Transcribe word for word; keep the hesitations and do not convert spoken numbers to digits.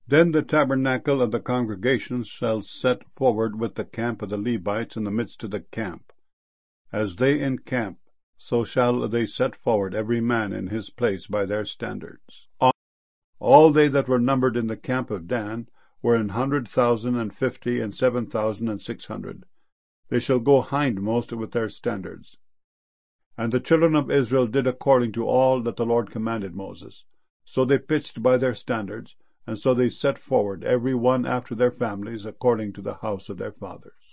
Then the tabernacle of the congregation shall set forward with the camp of the Levites in the midst of the camp. As they encamp, so shall they set forward every man in his place by their standards. All they that were numbered in the camp of Dan were an hundred thousand and fifty and seven thousand and six hundred. They shall go hindmost with their standards. And the children of Israel did according to all that the Lord commanded Moses. So they pitched by their standards, and so they set forward every one after their families, according to the house of their fathers.